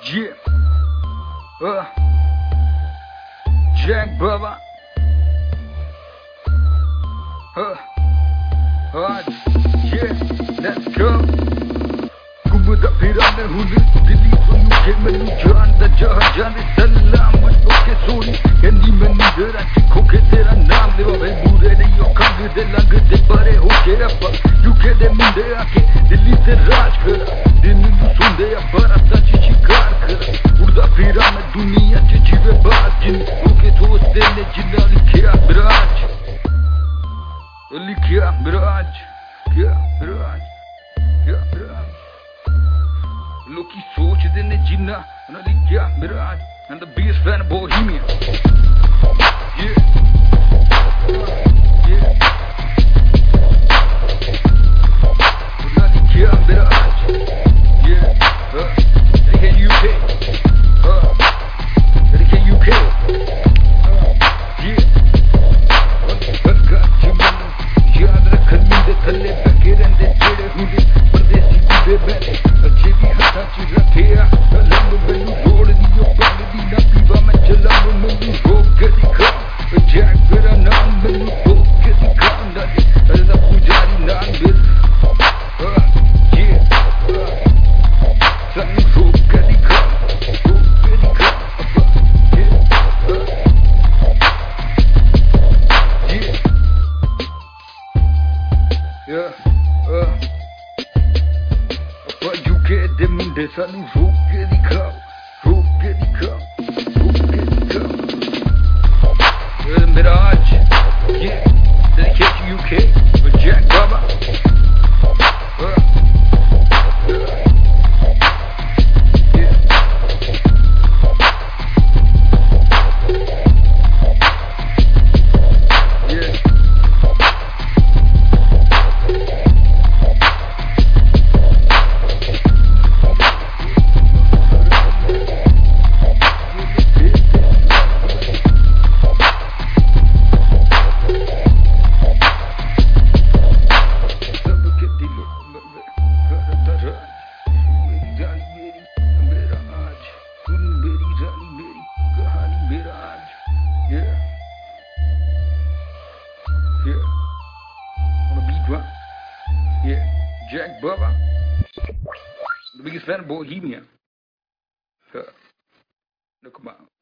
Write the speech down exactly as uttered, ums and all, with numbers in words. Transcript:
Yeah, uh, Jack Baba, uh, uh, yeah, let's go. Kumada Pirana Hulu, Dili, you came and you joined the Jahan Salam with Poke Soli, and the Manidera, Chikoketera, Nam, they were Mure, your country, the Langer, the Bare, okay, you get them in there, the little Rajkara, the Sunday, Barata Chikar. Urda Pirana Dunia Chichive Bajin, okay, to a stene Jinalikia Braj, Likia Braj, Kia Braj, Kia Braj. Loki Soch in the Jina, and Likia Braj, and the biggest fan of Bohemia. Yeah, yeah. Likia Braj, yeah, uh. Can you pay? Uh, can you pay? Uh, yeah. Got you, man. Yadra Kalinde, Kale, Bakir, and the Jade, who did, but they see the belly. A Jimmy Hatachi Ratia, a Lambo Bellu, Lord, and your body, Napiva, Machelamo, Mulu, Rogadika, a Jack Veranam, Mulu, Rogadika, and the Pujari Nambil. Uh, yeah. Uh, Something so yeah, uh, but you get them in the sun, who get the cow, who get the cow, who get the cow. Uh, Mirage, yeah, dedicated U K, with Jack Baba. Uh, uh, yeah. Yeah. Yeah, yeah, on a beat drop. Yeah, Jack Baba, the biggest fan of Bohemia. Look, come on.